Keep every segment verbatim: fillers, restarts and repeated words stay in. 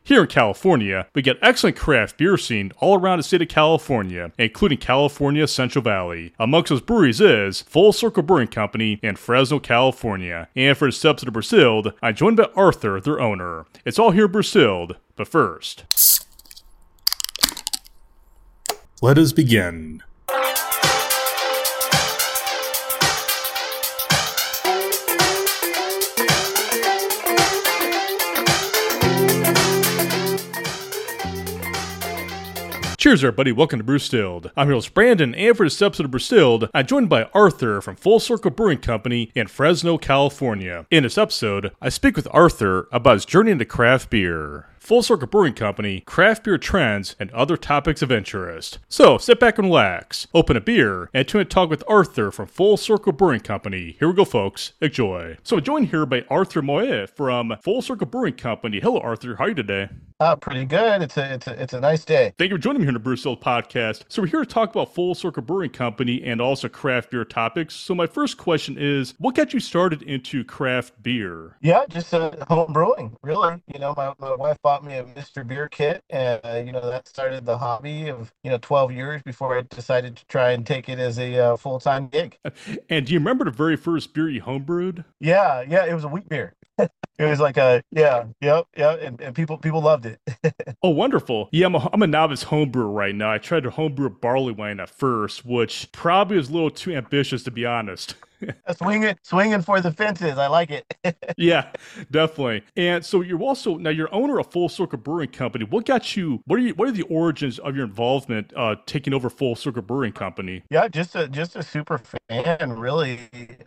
Here in California, we get excellent craft beer scene all around the state of California, including California's Central Valley. Amongst those breweries is Full Circle Brewing Company in Fresno, California. And for this episode of Brewstilled, I'm joined by Arthur, their owner. It's all here at Brewstilled, but first, let us begin. Cheers everybody, welcome to Brewstilled. I'm your host Brandon, and for this episode of Brewstilled, I'm joined by Arthur from Full Circle Brewing Company in Fresno, California. In this episode, I speak with Arthur about his journey into craft beer, Full Circle Brewing Company, craft beer trends, and other topics of interest. So, sit back and relax, open a beer, and tune in to talk with Arthur from Full Circle Brewing Company. Here we go, folks. Enjoy. So, I'm joined here by Arthur Moe from Full Circle Brewing Company. Hello, Arthur. How are you today? Uh, pretty good. It's a it's a it's a nice day. Thank you for joining me here on the Brewstilled podcast. So we're here to talk about Full Circle Brewing Company and also craft beer topics. So my first question is, what got you started into craft beer? Yeah, just uh, home brewing, really. You know, my, my wife bought me a Mister Beer kit, and uh, you know that started the hobby of you know twelve years before I decided to try and take it as a uh, full time gig. And do you remember the very first beer you homebrewed? Yeah, yeah, it was a wheat beer. It was like a yeah, yep, yep, and, and people people loved it. Oh, wonderful. Yeah, I'm a, I'm a novice homebrewer right now. I tried to homebrew a barley wine at first, which probably was a little too ambitious, to be honest. swinging, swinging for the fences. I like it. Yeah, definitely. And so you're also now you're owner of Full Circle Brewing Company. What got you? What are you? What are the origins of your involvement uh, taking over Full Circle Brewing Company? Yeah, just a just a super fan, really.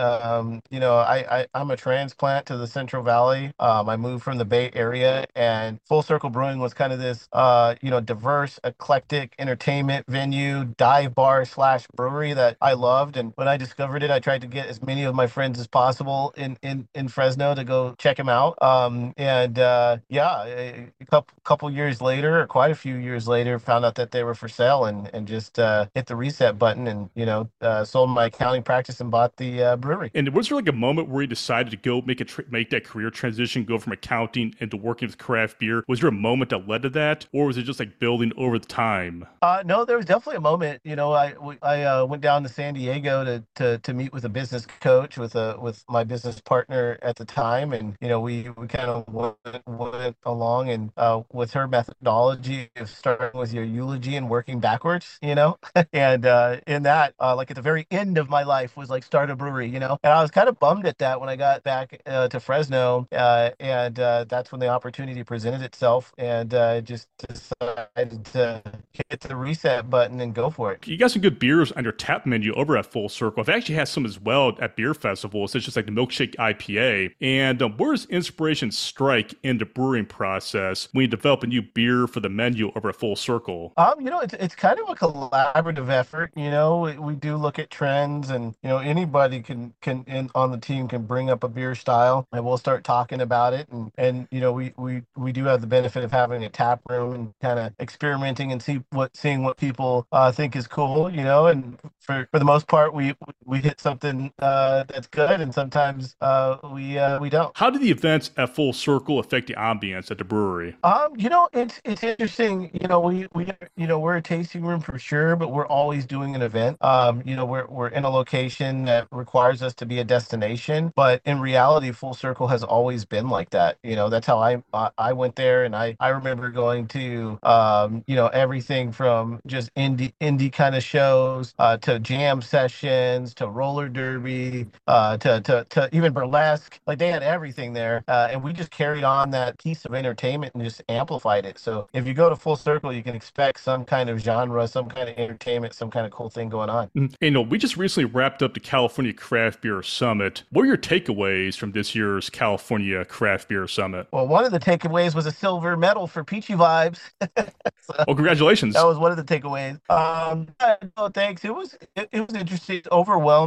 Um, you know, I, I I'm a transplant to the Central Valley. Um, I moved from the Bay Area, and Full Circle Brewing was kind of this uh, you know, diverse, eclectic entertainment venue, dive bar slash brewery that I loved. And when I discovered it, I tried to get as many of my friends as possible in in in Fresno to go check him out. Um, and uh, yeah, a, a couple couple years later, or quite a few years later, found out that they were for sale, and and just uh, hit the reset button, and you know, uh, sold my accounting practice and bought the uh, brewery. And was there like a moment where you decided to go make a tra- make that career transition, go from accounting into working with craft beer? Was there a moment that led to that, or was it just like building over the time? Uh, no, there was definitely a moment. You know, I I uh, went down to San Diego to to to meet with a business coach with a with my business partner at the time, and you know, we we kind of went, went along, and uh, with her methodology of starting with your eulogy and working backwards, you know, and uh, in that, uh, like at the very end of my life was like start a brewery, you know, and I was kind of bummed at that when I got back uh, to Fresno, uh, and uh, that's when the opportunity presented itself, and uh, just decided to hit the reset button and go for it. You got some good beers on your tap menu over at Full Circle. I've actually had some as well at beer festivals. It's just like the Milkshake I P A. And um, where does inspiration strike in the brewing process when you develop a new beer for the menu over at Full Circle? Um, you know, it's it's kind of a collaborative effort. You know, we, we do look at trends, and you know, anybody can can in, on the team can bring up a beer style, and we'll start talking about it. And and you know, we we we do have the benefit of having a tap room and kind of experimenting and see what seeing what people uh, think is cool. You know, and for for the most part, we we hit something uh, that's good, and sometimes uh, we uh, we don't. How do the events at Full Circle affect the ambience at the brewery? Um, you know, it's it's interesting. You know, we we you know, we're a tasting room for sure, but we're always doing an event. Um, you know, we're we're in a location that requires us to be a destination, but in reality, Full Circle has always been like that. You know, that's how I I, I went there, and I I remember going to um, you know, everything from just indie indie kind of shows uh, to jam sessions to roller derby uh, to to to even burlesque. Like they had everything there, uh, and we just carried on that piece of entertainment and just amplified it. So if you go to Full Circle, you can expect some kind of genre, some kind of entertainment, some kind of cool thing going on. And, you know, we just recently wrapped up the California Craft Beer Summit. What are your takeaways from this year's California Craft Beer Summit? Well, one of the takeaways was a silver medal for Peachy Vibes. So well, congratulations. That was one of the takeaways. Um, no, thanks. It was it, it was interesting, overwhelming. You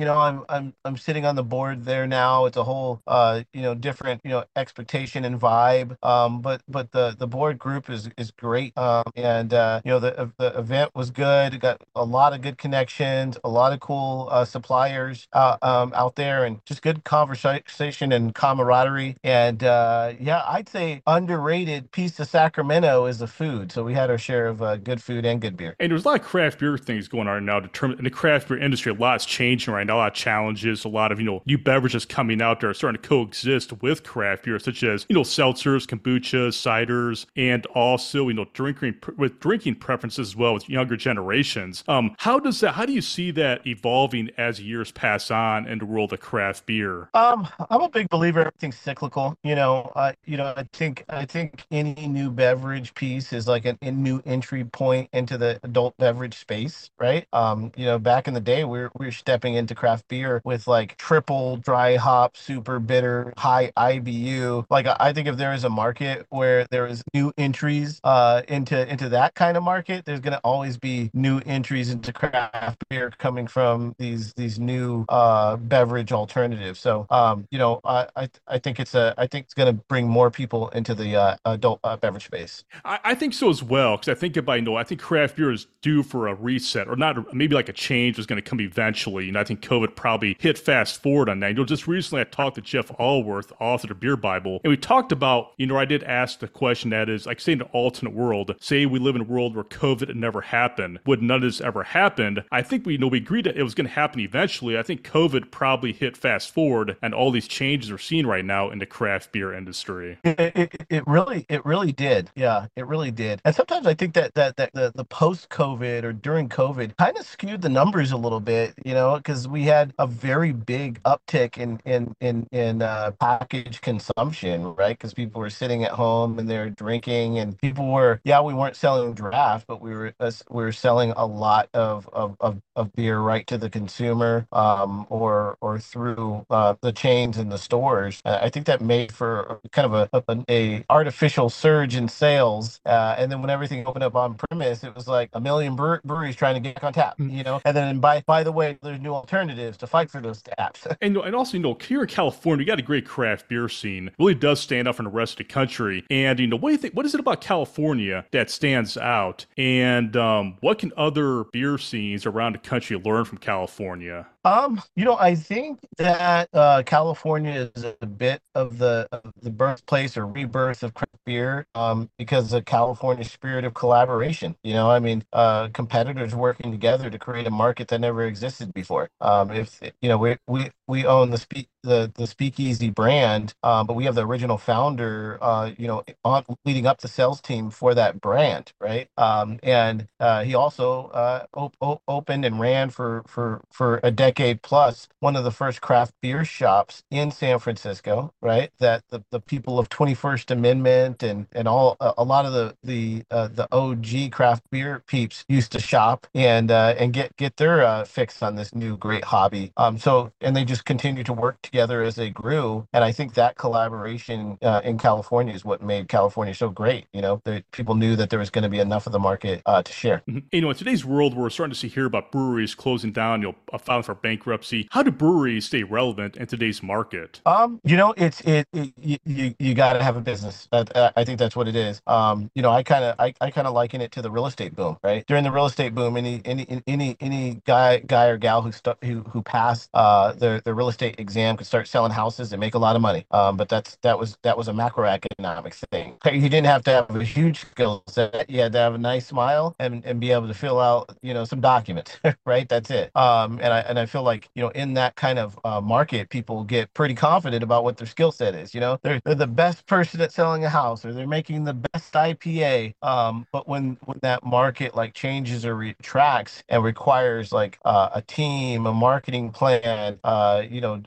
you know, I'm I'm I'm sitting on the board there now. It's a whole uh, you know, different, you know, expectation and vibe. Um, but but the the board group is is great. Um, and uh, you know, the the event was good. Got a lot of good connections, a lot of cool uh, suppliers uh, um, out there, and just good conversation and camaraderie. And uh, yeah, I'd say underrated piece of Sacramento is the food. So we had our share of uh, good food and good beer. And there's a lot of craft beer things going on now. To term, in the craft beer industry, a lot's changing right now. A lot of challenges, a lot of you know new beverages coming out there, are starting to coexist with craft beer, such as you know seltzers, kombuchas, ciders, and also you know drinking with drinking preferences as well with younger generations. Um, how does that? How do you see that evolving as years pass on in the world of craft beer? Um, I'm a big believer everything's cyclical. You know, uh, you know, I think I think any new beverage piece is like an, a new entry point into the adult beverage space, right? Um, you know, back in the day, we were we were stepping into craft beer with like triple dry hop, super bitter, high I B U. Like I I think if there is a market where there is new entries uh into into that kind of market, there's gonna always be new entries into craft beer coming from these these new uh beverage alternatives. So um, you know, I I, I think it's a I think it's gonna bring more people into the uh, adult uh, beverage space. I, I think so as well, because I think if I know, I think craft beer is due for a reset, or not, maybe like a change is going to come eventually. And I think COVID probably hit fast forward on that. You know, just recently I talked to Jeff Allworth, author of the Beer Bible, and we talked about, you know, I did ask the question that is, like, say in an alternate world, say we live in a world where COVID had never happened, would none of this ever happened? I think we you know we agreed that it was going to happen eventually. I think COVID probably hit fast forward, and all these changes we're seeing right now in the craft beer industry. It, it, it really it really did. Yeah, it really did. And sometimes I think that that, that the, the post COVID or during COVID kind of skewed the numbers a little bit, you know, because we had a very big uptick in in in in uh, package consumption, right? Because people were sitting at home and they're drinking, and people were, yeah, we weren't selling draft, but we were uh, we were selling a lot of of of, of beer right to the consumer, um, or or through uh, the chains and the stores. Uh, I think that made for kind of a, a, a artificial surge in sales. Uh, and then when everything opened up on premise, it was like a million bre- breweries trying to get back on tap, you know. And then by by the way, there's new alternatives to fight for those taps. And, and also, you know, here in California, you got a great craft beer scene. It really does stand out from the rest of the country. And, you know, what do you think? What is it about California that stands out? And um, what can other beer scenes around the country learn from California? Um, you know, I think that uh, California is a bit of the of the birthplace or rebirth of craft beer, um, because of California's spirit of collaboration. You know, I mean, uh, competitors working together to create a market that never existed before. Um, if you know, we we we own the speak the the Speakeasy brand, um, but we have the original founder, uh, you know, on leading up the sales team for that brand, right? Um, and uh, he also uh, op- op- opened and ran for for for a decade plus one of the first craft beer shops in San Francisco, right? That the, the people of twenty-first Amendment and and all a, a lot of the the uh, the O G craft beer peeps used to shop and uh, and get get their uh, fix on this new great hobby. Um, so and they just continue to work together as they grew, and I think that collaboration uh, in California is what made California so great. You know, the people knew that there was going to be enough of the market uh, to share. Mm-hmm. You know, in today's world, we're starting to see here about breweries closing down, you know, filing for bankruptcy. How do breweries stay relevant in today's market? Um, you know, it's it, it you you, you got to have a business. That, uh, I think that's what it is. Um, you know, I kind of I, I kind of liken it to the real estate boom, right? During the real estate boom, any any any any guy guy or gal who stu- who who passed uh their their real estate exam could start selling houses and make a lot of money. Um, but that's that was that was a macroeconomic thing. Okay, you didn't have to have a huge skill set. You had to have a nice smile and and be able to fill out, you know, some documents, right? That's it. Um, and I and I feel like, you know, in that kind of uh, market, people get pretty confident about what their skill set is. You know, they're they're the best person at selling a house, or they're making the best I P A. Um, but when when that market like changes or retracts and requires like uh, a team, a marketing plan, uh, you know, uh,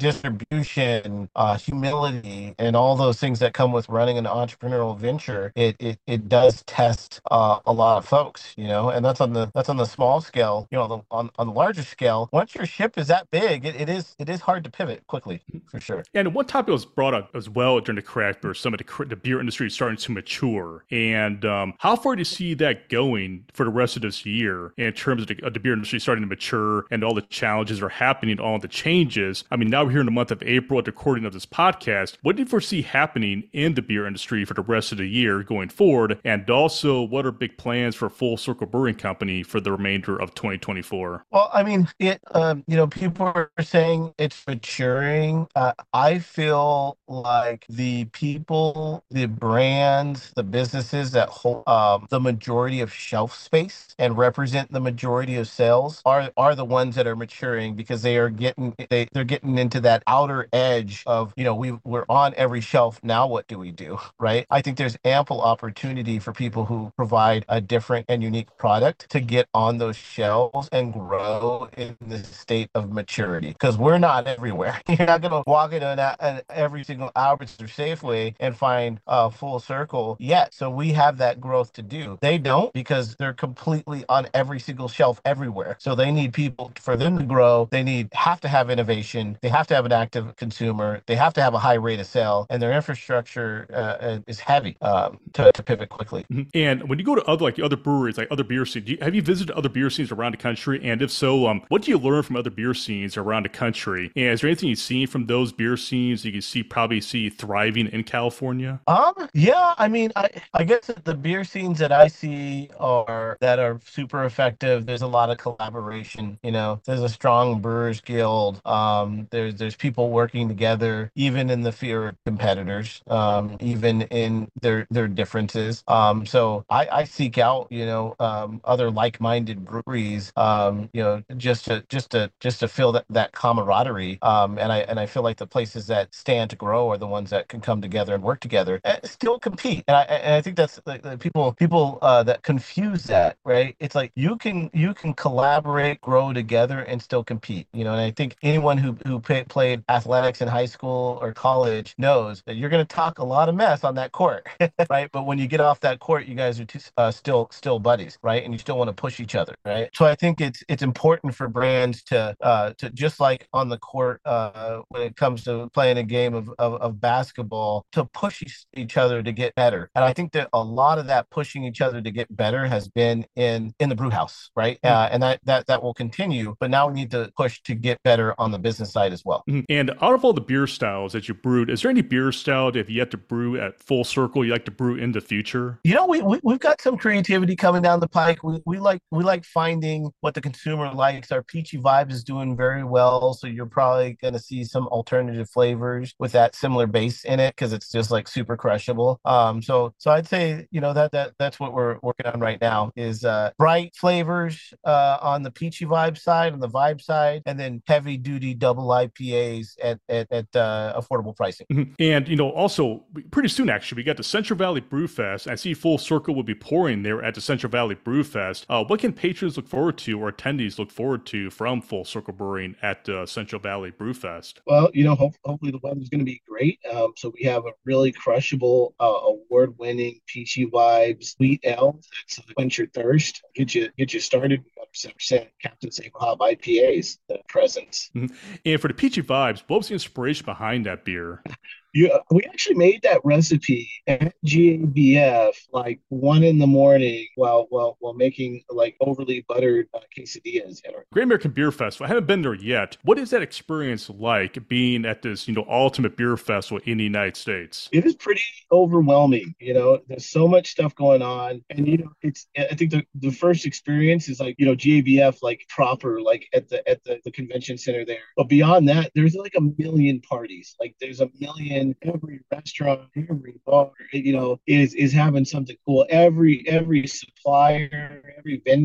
distribution, uh, humility, and all those things that come with running an entrepreneurial venture, it it, it does test uh, a lot of folks, you know, and that's on the that's on the small scale. You know, the, on on the larger scale, once your ship is that big, it, it is it is hard to pivot quickly, for sure. And one topic was brought up as well during the craft beer summit, the, the beer industry is starting to mature. And um, how far do you see that going for the rest of this year in terms of the, of the beer industry starting to mature and all the challenges are happening, all the changes? I mean, now we're here in the month of April at the recording of this podcast. What do you foresee happening in the beer industry for the rest of the year going forward? And also, what are big plans for Full Circle Brewing Company for the remainder of twenty twenty-four? Well, I mean, it. Um, you know, people are saying it's maturing. Uh, I feel like the people, the brands, the businesses that hold um, the majority of shelf space and represent the majority of sales are are the ones that are maturing, because they are getting they they're getting into that outer edge of, you know, we we're on every shelf. Now what do we do, right? I think there's ample opportunity for people who provide a different and unique product to get on those shelves and grow in the state of maturity, because we're not everywhere. You're not going to walk into an, an, every single Alberts or Safeway and find a uh, Full Circle yet. So we have that growth to do. They don't, because they're completely on every single shelf everywhere. So they need people, for them to grow, they need have to have innovation. They have to have an active consumer. They have to have a high rate of sale, and their infrastructure uh, is heavy um, to, to pivot quickly. Mm-hmm. And when you go to other like other breweries, like other beer scenes, do you, have you visited other beer scenes around the country? And if so, um, what do you learn from other beer scenes around the country? And is there anything you've seen from those beer scenes you can see probably see thriving in California? Um, yeah, I mean, I I guess that the beer scenes that I see are that are super effective. There's a lot of collaboration. You know, there's a strong brewers guild. Um, there's there's people working together, even in the fear of competitors. Um, even in their their differences. Um, so I I seek out, you know, um other like-minded breweries. Um, you know, just to just to just to feel that that camaraderie. Um, and I and I feel like the places that stand to grow are the ones that can come together and work together and still compete. And I and I think that's like, the people people uh, that confuse that, right? It's like you can you can collaborate, grow together, and still compete. You know, and I think anyone who who pay, played athletics in high school or college knows that you're going to talk a lot of mess on that court, right? But when you get off that court, you guys are two, uh, still still buddies, right? And you still want to push each other, right? So I think it's it's important for brands to uh, to just like on the court uh, when it comes to playing a game of, of, of basketball, to push each other to get better. And I think that a lot of that pushing each other to get better has been in in the brew house, right? Mm-hmm. Uh, and that, that that will continue. But now we need to push to get better on the business side as well. Mm-hmm. And out of all the beer styles that you brewed, is there any beer style that if you had to brew at Full Circle, you like to brew in the future? You know, we, we we've got some creativity coming down the pike. We we like we like finding what the consumer likes. Our Peachy Vibes is doing very well, so you're probably going to see some alternative flavors with that similar base in it, because it's just like super crushable. Um, so so I'd say, you know, that that that's what we're working on right now is uh, bright flavors uh, on the Peachy Vibe side, on the Vibe side, and then heavy duty double I P As at at, at uh, affordable pricing. Mm-hmm. And you know, also pretty soon actually, we got the Central Valley Brew Fest. I see Full Circle will be pouring there at the Central Valley Brew Fest. Uh, what can patrons look forward to, or attendees look forward to from Full Circle Brewing at the uh, Central Valley Brew Fest? Well, you know, hope, hopefully the weather's going to be great. Um, so we have a really crushable, uh, award-winning Peachy Vibes Sweet Ale that's uh, quench your thirst, get you get you started. We got seven percent Captain Sable Hop I P As uh, present. Mm-hmm. And for the Peachy Vibes, what was the inspiration behind that beer? Yeah, we actually made that recipe at G A B F like one in the morning while while while making like overly buttered uh, quesadillas. At our- Great American Beer Festival. I haven't been there yet. What is that experience like, being at this, you know, ultimate beer festival in the United States? It is pretty overwhelming. You know, there's so much stuff going on, and you know, it's. I think the, the first experience is like, you know, G A B F like proper, like at the at the, the convention center there. But beyond that, there's like a million parties. Like there's a million. Every restaurant, every bar, you know, is is having something cool. Every every supplier, every vendor is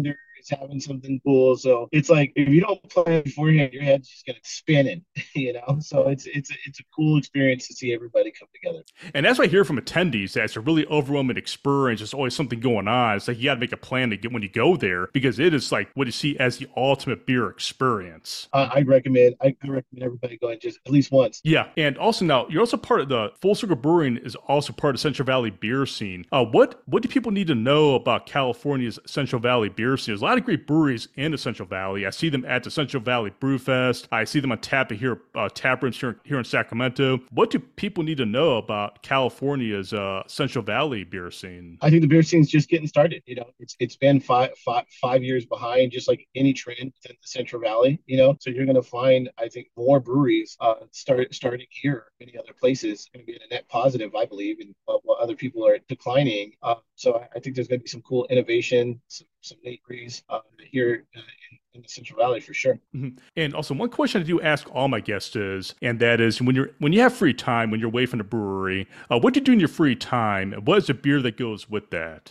is having something cool. So it's like if you don't plan beforehand, your head's just gonna spinning, you know. So it's it's it's a cool experience to see everybody come together. And that's what I hear from attendees, that it's a really overwhelming experience. There's always something going on. It's like you got to make a plan to get when you go there, because it is like what you see as the ultimate beer experience. Uh, I recommend I recommend everybody going just at least once. Yeah, and also now you're also part of the Full Circle Brewing is also part of Central Valley beer scene. Uh, what what do people need to know about California's Central Valley beer scene? There's a lot of great breweries in the Central Valley. I see them at the Central Valley Brew Fest. I see them on tap here, uh, tap rooms here, here in Sacramento. What do people need to know about California's uh, Central Valley beer scene? I think the beer scene's just getting started. You know, it's it's been five five five years behind, just like any trend within the Central Valley. You know, so you're going to find, I think, more breweries uh, start starting here. Many other places going to be a net positive, I believe, and uh, while other people are declining. Uh, so I, I think there's going to be some cool innovation, some some neat breweries uh, here uh, in, in the Central Valley for sure. Mm-hmm. And also, one question I do ask all my guests is, and that is, when you're when you have free time, when you're away from the brewery, uh, what do you do in your free time? And what is the beer that goes with that?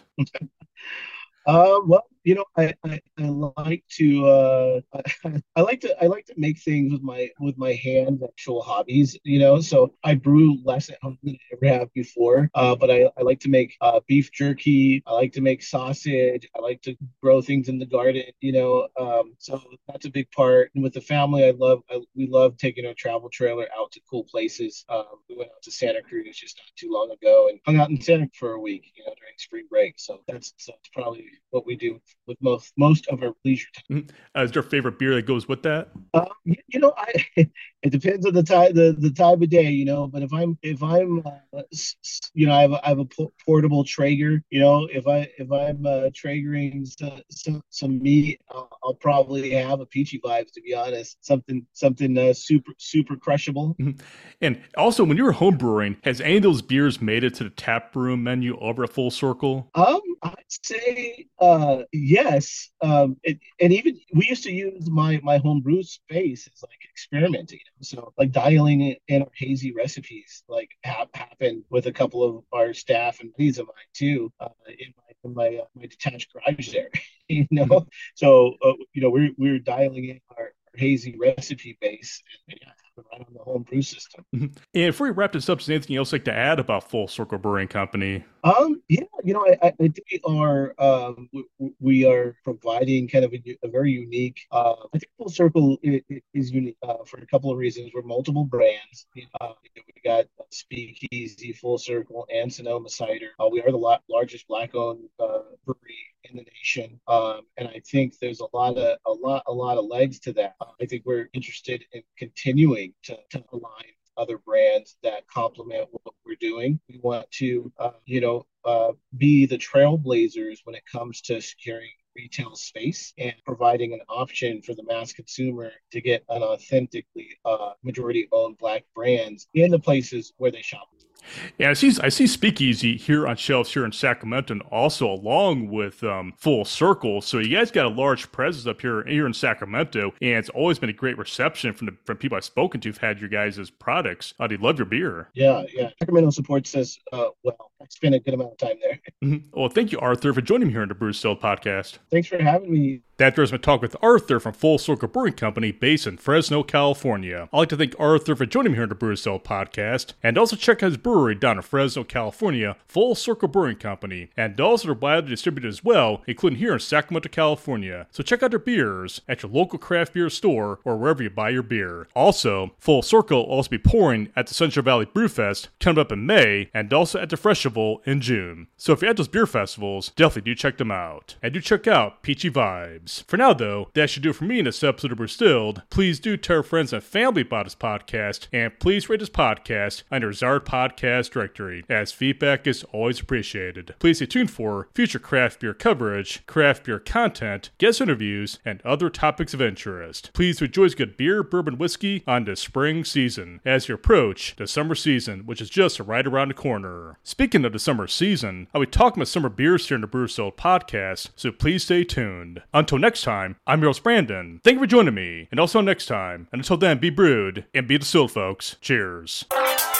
Uh, well, you know, I, I, I like to uh, I, I like to I like to make things with my with my hands, actual hobbies. You know, so I brew less at home than I ever have before. Uh, but I, I like to make uh, beef jerky. I like to make sausage. I like to grow things in the garden. You know, um, so that's a big part. And with the family, I love I, we love taking our travel trailer out to cool places. Um, we went out to Santa Cruz just not too long ago and hung out in Santa for a week. You know, during spring break. So that's so that's probably what we do with most most of our leisure time. Mm-hmm. Uh, is there a favorite beer that goes with that? Uh, you, you know, I it depends on the time the, the time of day, you know. But if I'm if I'm uh, you know I have a, I have a portable Traeger, you know. If I if I'm uh, Traegering some, some some meat, I'll, I'll probably have a Peachy Vibes, to be honest. Something something uh, super super crushable. Mm-hmm. And also, when you were home brewing, has any of those beers made it to the tap room menu over at Full Circle? Um, I'd say uh yes. Um, it, and even we used to use my my home brew space as like experimenting. So like dialing in our hazy recipes like ha- happened with a couple of our staff and buddies of mine too uh, in my in my uh, my detached garage there. You know, mm-hmm. so uh, you know we're we're dialing in our, our hazy recipe base and yeah, right on the home brew system. Mm-hmm. And before we wrap this up, is there anything else you'd like to add about Full Circle Brewing Company? Um, yeah, you know, I, I think we are um, we, we are providing kind of a, a very unique. Uh, I think Full Circle is, is unique uh, for a couple of reasons. We're multiple brands. Uh, we got Speakeasy, Full Circle, and Sonoma Cider. Uh, we are the la- largest Black-owned uh, brewery in the nation, um, and I think there's a lot of a lot a lot of legs to that. Uh, I think we're interested in continuing to, to align other brands that complement what we're doing. We want to, uh, you know, uh, be the trailblazers when it comes to securing retail space and providing an option for the mass consumer to get an authentically uh, majority-owned Black brands in the places where they shop. Yeah, I see. I see Speakeasy here on shelves here in Sacramento, and also along with um, Full Circle. So you guys got a large presence up here here in Sacramento, and it's always been a great reception from the from people I've spoken to who've had your guys' products. Uh, they love your beer. Yeah, yeah. Sacramento supports us uh, well. I spent a good amount of time there. Mm-hmm. Well, thank you, Arthur, for joining me here on the Brew Distilled podcast. Thanks for having me. That was my talk with Arthur from Full Circle Brewing Company, based in Fresno, California. I'd like to thank Arthur for joining me here on the Brew Distilled podcast, and also check out his brewery down in Fresno, California, Full Circle Brewing Company, and also they're widely distributed as well, including here in Sacramento, California. So check out their beers at your local craft beer store or wherever you buy your beer. Also, Full Circle will also be pouring at the Central Valley Brew Fest coming up in May, and also at the Festival in June. So if you're at those beer festivals, definitely do check them out. And do check out Peachy Vibes. For now, though, that should do it for me in this episode of Brew Distilled. Please do tell friends and family about this podcast, and please rate this podcast on your desired podcast directory, as feedback is always appreciated. Please stay tuned for future craft beer coverage, craft beer content, guest interviews, and other topics of interest. Please enjoy good beer, bourbon, whiskey on the spring season as you approach the summer season, which is just right around the corner. Speaking of the summer season, I'll be talking about summer beers here in the Brew Distilled podcast, so please stay tuned. Until next time, I'm your host, Brandon. Thank you for joining me, and also next time. And until then, be brewed and be distilled, folks. Cheers.